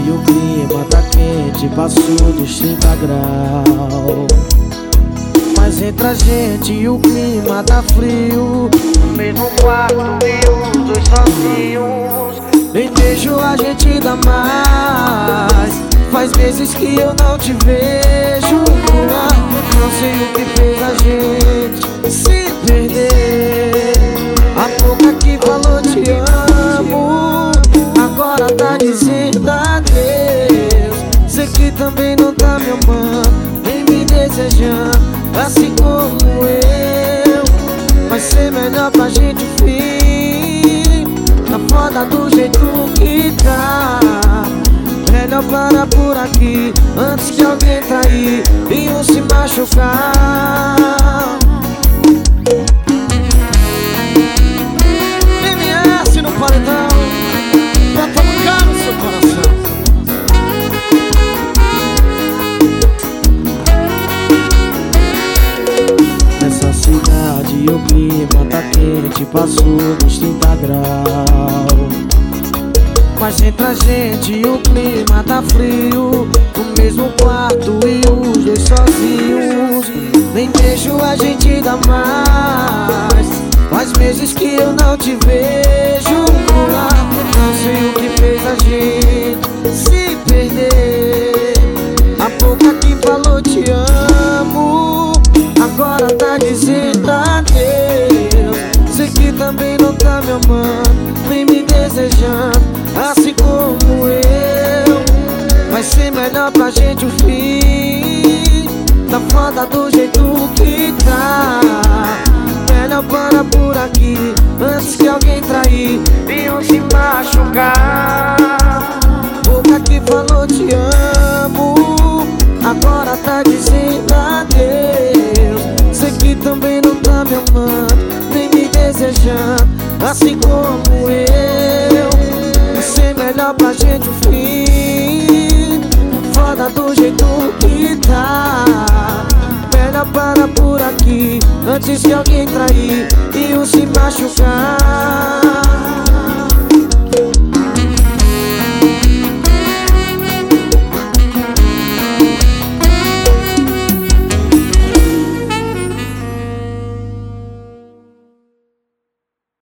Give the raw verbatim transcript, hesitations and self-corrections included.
e o clima tá quente, passou dos trinta graus. Mas entre a gente e o clima tá frio, no mesmo quarto e os dois sozinhos. Nem beijo a gente dá mais, faz meses que eu não te vejo. Não sei o que fez a gente se perder. A boca que falou te amo, agora tá dizendo adeus. Sei que também não tá me amando, nem me desejando, assim como eu. Vai ser melhor pra gente o fim, tá foda do jeito que tá. Melhor parar por aqui, antes que alguém trair e um se machucar. M S no paredão, pra tocar no seu coração. Nessa cidade o clima tá quente, passou dos trinta graus. Mas entre a gente e o clima tá frio, no mesmo quarto e os dois sozinhos. Nem beijo a gente dá mais, faz meses que eu não te vejo. Não sei o que fez a gente se perder. A boca que falou te amo, agora tá dizendo adeus. Sei que também não tá me amando, nem me desejando, assim como eu. Vai ser melhor pra gente o fim, tá foda do jeito que tá. Melhor parar por aqui, antes que alguém trair e um se machucar. Boca que falou te amo, agora tá dizendo adeus. Sei que também não tá me amando, nem me desejando, assim como eu. Vai ser melhor pra gente o fim, foda do jeito que tá. Melhor parar por aqui, antes que alguém trair e um se machucar.